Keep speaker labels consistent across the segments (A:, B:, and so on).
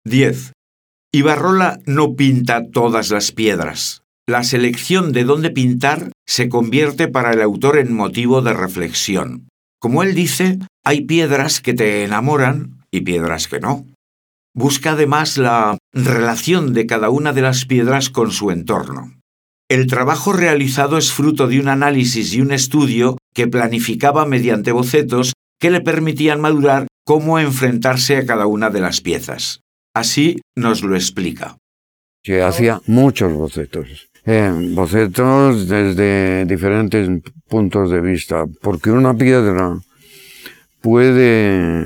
A: 10. Ibarrola no pinta todas las piedras. La selección de dónde pintar se convierte para el autor en motivo de reflexión. Como él dice, hay piedras que te enamoran y piedras que no. Busca además la relación de cada una de las piedras con su entorno. El trabajo realizado es fruto de un análisis y un estudio que planificaba mediante bocetos que le permitían madurar cómo enfrentarse a cada una de las piezas. Así nos lo explica.
B: Que hacía muchos bocetos. Bocetos desde diferentes puntos de vista, porque una piedra puede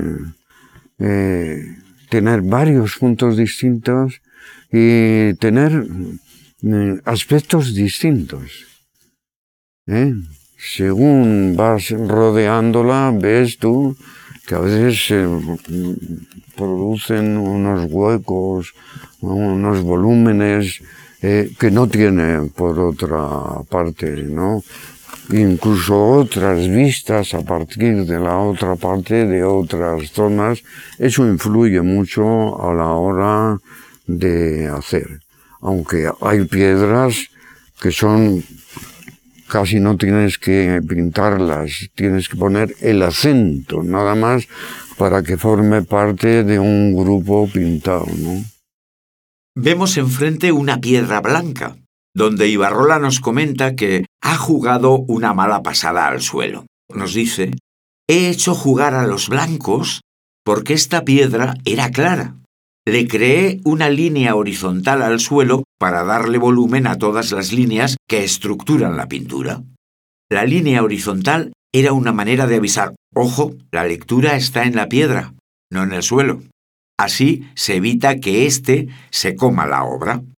B: tener varios puntos distintos y tener aspectos distintos. Según vas rodeándola, ves tú que a veces se producen unos huecos, unos volúmenes que no tiene por otra parte, ¿no? Incluso otras vistas a partir de la otra parte, de otras zonas, eso influye mucho a la hora de hacer. Aunque hay piedras que son, casi no tienes que pintarlas, tienes que poner el acento, nada más, para que forme parte de un grupo pintado, ¿no?
A: Vemos enfrente una piedra blanca, donde Ibarrola nos comenta que ha jugado una mala pasada al suelo. Nos dice, he hecho jugar a los blancos porque esta piedra era clara. Le creé una línea horizontal al suelo para darle volumen a todas las líneas que estructuran la pintura. La línea horizontal era una manera de avisar, ojo, la lectura está en la piedra, no en el suelo. Así se evita que éste se coma la obra.